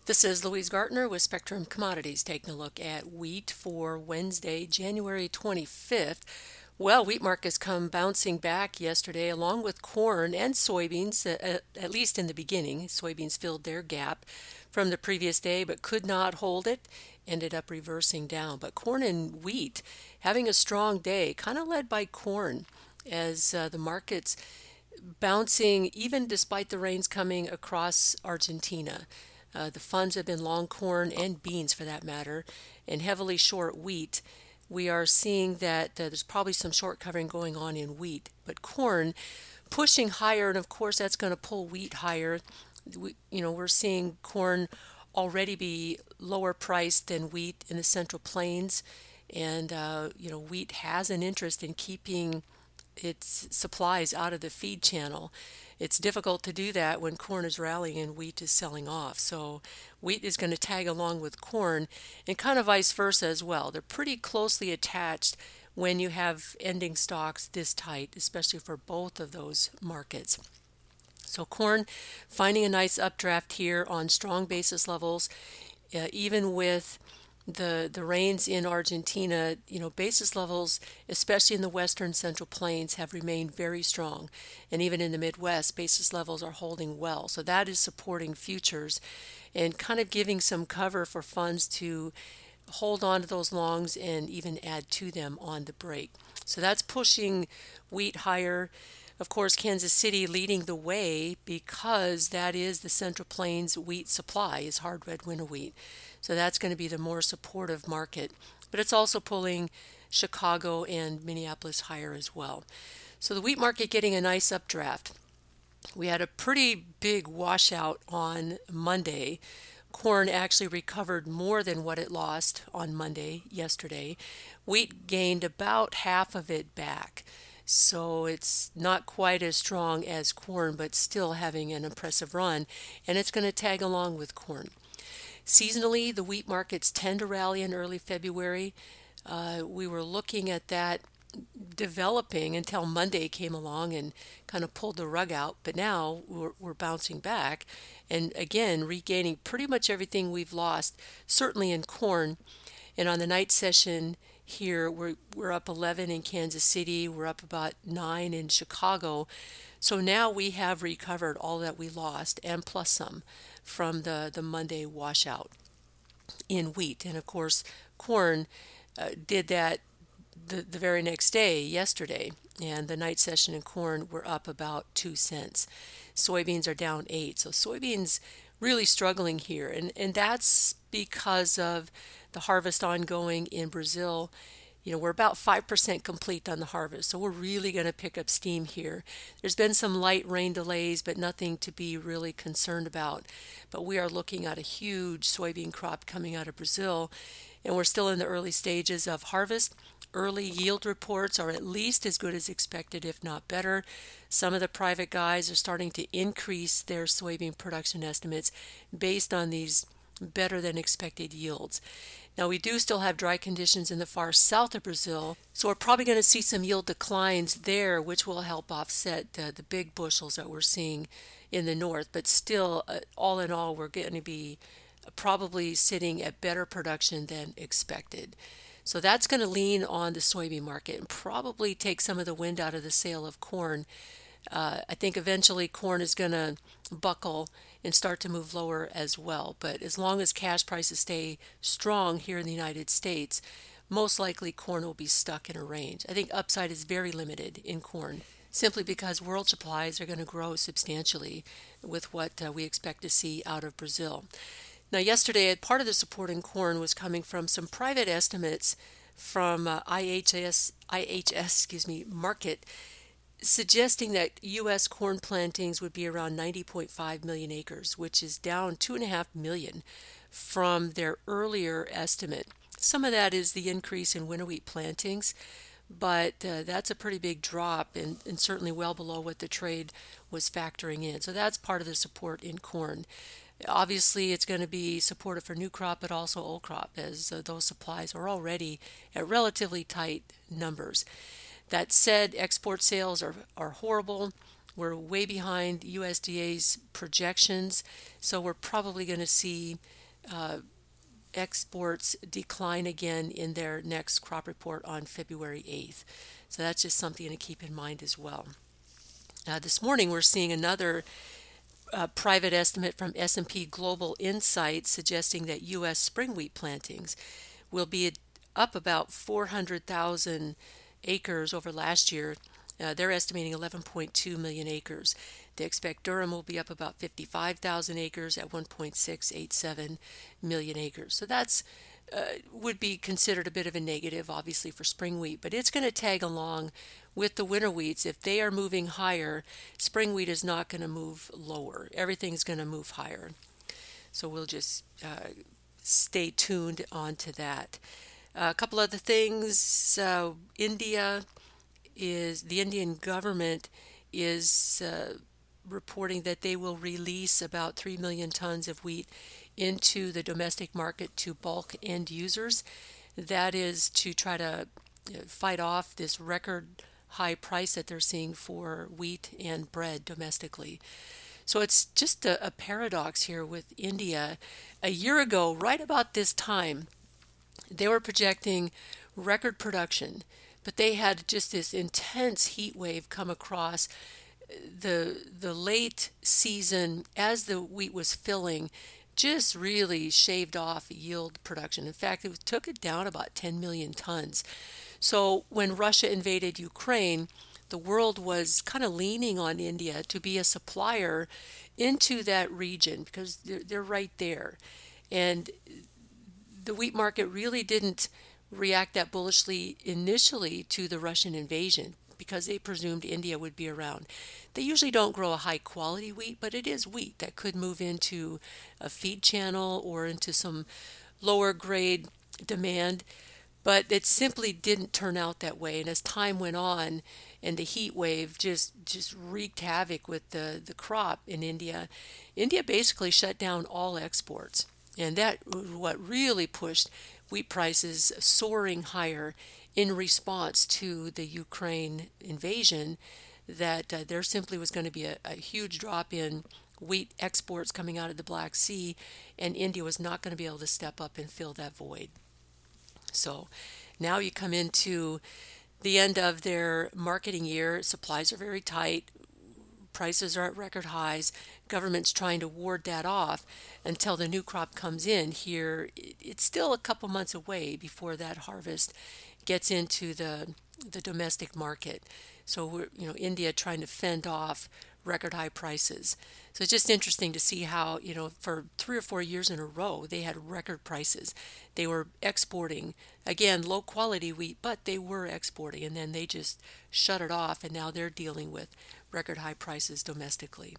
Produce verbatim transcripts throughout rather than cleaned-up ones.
This is Louise Gartner with Spectrum Commodities taking a look at wheat for Wednesday, January twenty-fifth. Well, wheat markets come bouncing back yesterday along with corn and soybeans, uh, at least in the beginning. Soybeans filled their gap from the previous day but could not hold it, ended up reversing down. But corn and wheat having a strong day, kind of led by corn as uh, the markets bouncing even despite the rains coming across Argentina. Uh, the funds have been long corn and beans for that matter, and heavily short wheat. We are seeing that uh, there's probably some short covering going on in wheat, but corn pushing higher, and of course that's going to pull wheat higher. We, you know, we're seeing corn already be lower priced than wheat in the Central Plains, and uh, you know, wheat has an interest in keeping its supplies out of the feed channel. It's difficult to do that when corn is rallying and wheat is selling off. So wheat is going to tag along with corn and kind of vice versa as well. They're pretty closely attached when you have ending stocks this tight, especially for both of those markets. So corn finding a nice updraft here on strong basis levels, uh, even with the the rains in Argentina. You know, basis levels, especially in the western central plains, have remained very strong. And even in the Midwest, basis levels are holding well. So that is supporting futures and kind of giving some cover for funds to hold on to those longs and even add to them on the break. So that's pushing wheat higher. Of course, Kansas City leading the way because that is the Central Plains wheat supply is hard red winter wheat. So that's going to be the more supportive market. But it's also pulling Chicago and Minneapolis higher as well. So the wheat market getting a nice updraft. We had a pretty big washout on Monday. Corn actually recovered more than what it lost on Monday, yesterday. Wheat gained about half of it back. So it's not quite as strong as corn, but still having an impressive run. And it's going to tag along with corn. Seasonally, the wheat markets tend to rally in early February. Uh, we were looking at that developing until Monday came along and kind of pulled the rug out. But now we're, we're bouncing back and again regaining pretty much everything we've lost, certainly in corn. And on the night session here, we're, we're up eleven in Kansas City, we're up about nine in Chicago. So now we have recovered all that we lost and plus some from the, the Monday washout in wheat. And of course, corn uh, did that the, the very next day, yesterday. And the night session in corn were up about two cents. Soybeans are down eight. So soybeans really struggling here. And, and that's because of the harvest ongoing in Brazil. You know, we're about five percent complete on the harvest, so we're really going to pick up steam here. There's been some light rain delays, but nothing to be really concerned about. But we are looking at a huge soybean crop coming out of Brazil, and we're still in the early stages of harvest. Early yield reports are at least as good as expected, if not better. Some of the private guys are starting to increase their soybean production estimates based on these better than expected yields. Now, we do still have dry conditions in the far south of Brazil, so we're probably going to see some yield declines there, which will help offset uh, the big bushels that we're seeing in the north. But still, uh, all in all, we're going to be probably sitting at better production than expected. So that's going to lean on the soybean market and probably take some of the wind out of the sail of corn. Uh, I think eventually corn is going to buckle and start to move lower as well. But as long as cash prices stay strong here in the United States, most likely corn will be stuck in a range. I think upside is very limited in corn simply because world supplies are going to grow substantially with what uh, we expect to see out of Brazil. Now, yesterday, part of the support in corn was coming from some private estimates from uh, I H S, I H S, excuse me, market, suggesting that U S corn plantings would be around ninety point five million acres, which is down two point five million from their earlier estimate. Some of that is the increase in winter wheat plantings, but uh, that's a pretty big drop and, and certainly well below what the trade was factoring in. So that's part of the support in corn. Obviously, it's going to be supportive for new crop, but also old crop, as uh, those supplies are already at relatively tight numbers. That said, export sales are, are horrible. We're way behind U S D A's projections, so we're probably going to see uh, exports decline again in their next crop report on February eighth. So that's just something to keep in mind as well. Uh, this morning, we're seeing another uh, private estimate from S and P Global Insights suggesting that U S spring wheat plantings will be up about four hundred thousand acres over last year. Uh, they're estimating eleven point two million acres. They expect Durham will be up about fifty-five thousand acres at one point six eight seven million acres. So that's uh, would be considered a bit of a negative, obviously, for spring wheat, but it's going to tag along with the winter wheats. If they are moving higher, spring wheat is not going to move lower. Everything's going to move higher. So we'll just uh, stay tuned on to that. Uh, a couple other things. Uh, India is the Indian government is uh, reporting that they will release about three million tons of wheat into the domestic market to bulk end users. That is to try to fight off this record high price that they're seeing for wheat and bread domestically. So it's just a, a paradox here with India. A year ago, right about this time, they were projecting record production, but they had just this intense heat wave come across the the late season as the wheat was filling, just really shaved off yield production. In fact, it took it down about ten million tons. So when Russia invaded Ukraine, the world was kind of leaning on India to be a supplier into that region because they're, they're right there. And the wheat market really didn't react that bullishly initially to the Russian invasion because they presumed India would be around. They usually don't grow a high quality wheat, but it is wheat that could move into a feed channel or into some lower grade demand. But it simply didn't turn out that way. And as time went on and the heat wave just, just wreaked havoc with the, the crop in India, India basically shut down all exports. And that was what really pushed wheat prices soaring higher in response to the Ukraine invasion, that uh, there simply was going to be a, a huge drop in wheat exports coming out of the Black Sea, and India was not going to be able to step up and fill that void. So now you come into the end of their marketing year, supplies are very tight, prices are at record highs, government's trying to ward that off until the new crop comes in here. It's still a couple months away before that harvest gets into the the domestic market. So we're, you know, India trying to fend off record high prices. So it's just interesting to see how, you know, for three or four years in a row, they had record prices. They were exporting, again, low quality wheat, but they were exporting, and then they just shut it off, and now they're dealing with record high prices domestically.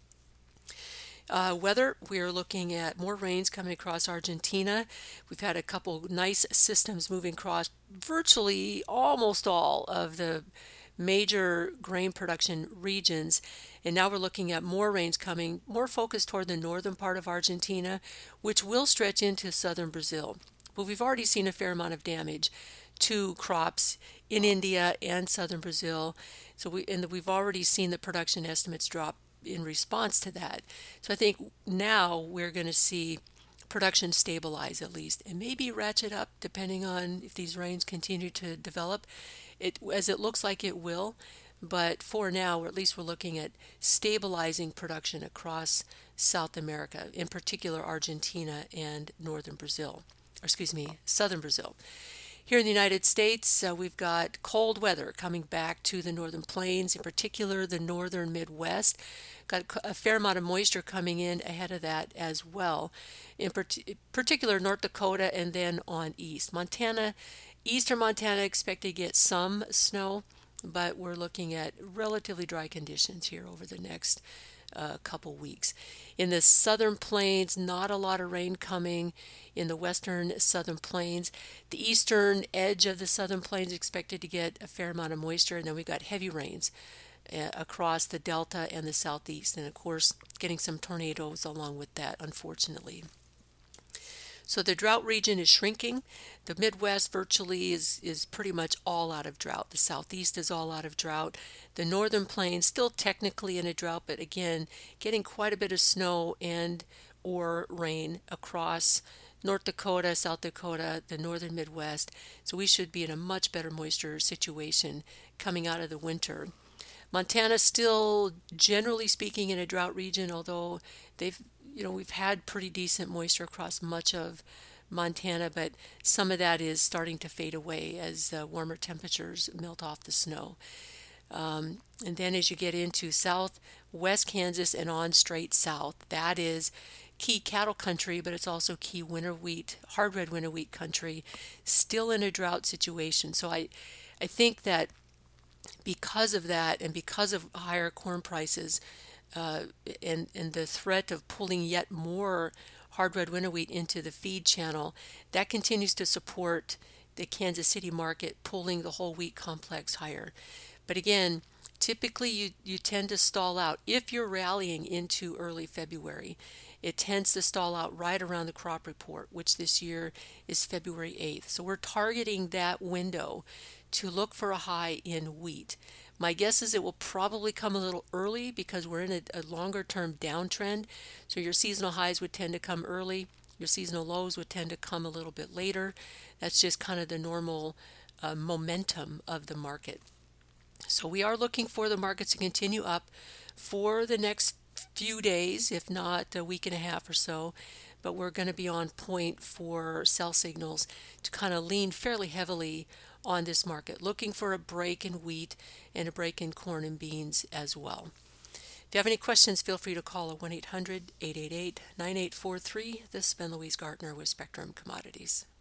Uh, weather, we're looking at more rains coming across Argentina. We've had a couple nice systems moving across virtually almost all of the major grain production regions. And now we're looking at more rains coming, more focused toward the northern part of Argentina, which will stretch into southern Brazil. But we've already seen a fair amount of damage to crops in India and southern Brazil. So we and we've already seen the production estimates drop in response to that. So I think now we're going to see production stabilize at least, and maybe ratchet up depending on if these rains continue to develop. It as it looks like it will, but for now, or at least we're looking at stabilizing production across South America, in particular Argentina and northern Brazil, or excuse me, southern Brazil. Here in the United States, uh, we've got cold weather coming back to the northern plains, in particular the northern Midwest. Got a fair amount of moisture coming in ahead of that as well, in part- particular North Dakota and then on east. Montana, eastern Montana expected to get some snow, but we're looking at relatively dry conditions here over the next uh, couple weeks. In the southern plains, not a lot of rain coming in the western southern plains. The eastern edge of the southern plains expected to get a fair amount of moisture, and then we've got heavy rains uh, across the delta and the southeast, and of course getting some tornadoes along with that, unfortunately. So the drought region is shrinking. The Midwest virtually is, is pretty much all out of drought. The Southeast is all out of drought. The Northern Plains still technically in a drought, but again, getting quite a bit of snow and or rain across North Dakota, South Dakota, the northern Midwest. So we should be in a much better moisture situation coming out of the winter. Montana still, generally speaking, in a drought region, although they've, you know, we've had pretty decent moisture across much of Montana, but some of that is starting to fade away as uh, warmer temperatures melt off the snow. Um, and then as you get into southwest Kansas and on straight south, that is key cattle country, but it's also key winter wheat, hard red winter wheat country, still in a drought situation. So I, I think that because of that and because of higher corn prices uh, and, and the threat of pulling yet more hard red winter wheat into the feed channel, that continues to support the Kansas City market, pulling the whole wheat complex higher. But again, typically you, you tend to stall out. If you're rallying into early February, it tends to stall out right around the crop report, which this year is February eighth. So we're targeting that window to look for a high in wheat. My guess is it will probably come a little early because we're in a, a longer term downtrend. So your seasonal highs would tend to come early. Your seasonal lows would tend to come a little bit later. That's just kind of the normal uh, momentum of the market. So we are looking for the markets to continue up for the next few days, if not a week and a half or so. But we're going to be on point for sell signals to kind of lean fairly heavily on this market, looking for a break in wheat and a break in corn and beans as well. If you have any questions, feel free to call at one eight hundred, eight eight eight, nine eight four three. This has been Louise Gartner with Spectrum Commodities.